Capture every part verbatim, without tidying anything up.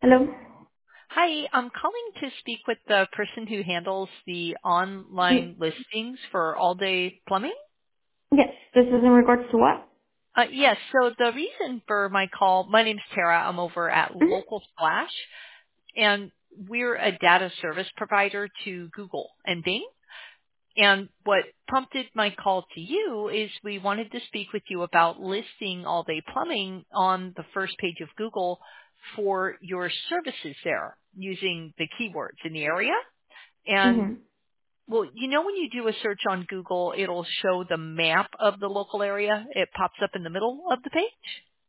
Hello? Hi, I'm calling to speak with the person who handles the Ye- online listings for All Day Plumbing. Yes, this is in regards to what? Uh, yes, so the reason for my call, my name's Tara. I'm over at Mm-hmm. Local Splash, and we're a data service provider to Google and Bing. And what prompted my call to you is we wanted to speak with you about listing All Day Plumbing on the first page of Google for your services there using the keywords in the area. And Mm-hmm. well, you know when you do a search on Google, it'll show the map of the local area. It pops up in the middle of the page.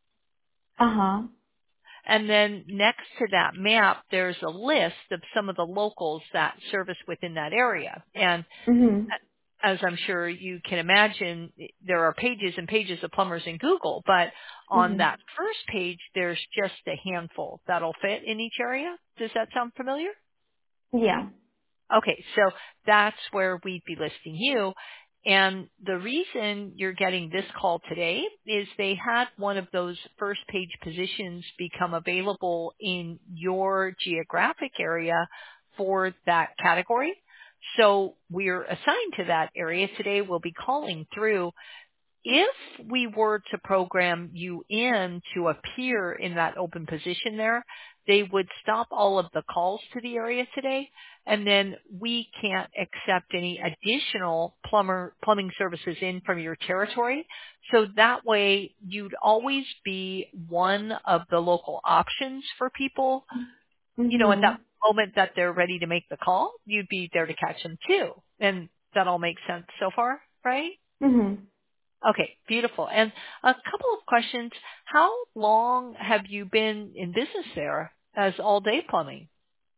Uh-huh. And then next to that map, there's a list of some of the locals that service within that area. And Mm-hmm. as I'm sure you can imagine, there are pages and pages of plumbers in Google, but on that Mm-hmm. first page, there's just a handful that'll fit in each area. Does that sound familiar? Yeah. Okay, so that's where we'd be listing you. And the reason you're getting this call today is they had one of those first page positions become available in your geographic area for that category. So we're assigned to that area today. We'll be calling through. If we were to program you in to appear in that open position there, they would stop all of the calls to the area today, and then we can't accept any additional plumber plumbing services in from your territory. So that way you'd always be one of the local options for people. You know, at Mm-hmm. that moment that they're ready to make the call, you'd be there to catch them too. And that all makes sense so far, right? Mm-hmm. Okay, beautiful. And a couple of questions. How long have you been in business there as All Day Plumbing?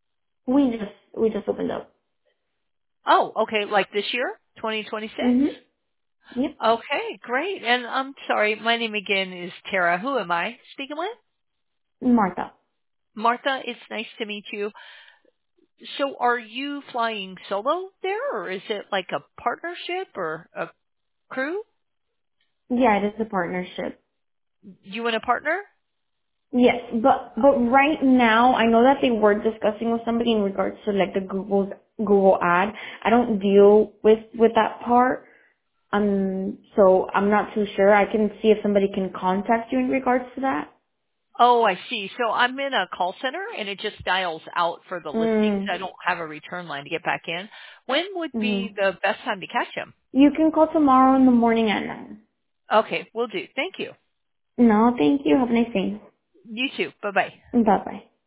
We just, we just opened up. Oh, okay, like this year, twenty twenty-six? Mm-hmm. Yep. Okay, great. And I'm sorry, my name again is Tara. Who am I speaking with? Martha. Martha, it's nice to meet you. So are you flying solo there, or is it like a partnership or a crew? Yeah, it is a partnership. You and a partner? Yes, but, but right now, I know that they were discussing with somebody in regards to like the Google's, Google ad. I don't deal with, with that part. Um, so I'm not too sure. I can see if somebody can contact you in regards to that. Oh, I see. So I'm in a call center and it just dials out for the listings. Mm. I don't have a return line to get back in. When would be Mm-hmm. the best time to catch him? You can call tomorrow in the morning at nine. Okay, we'll do. Thank you. No, thank you. Have a nice day. You too. Bye bye. Bye bye.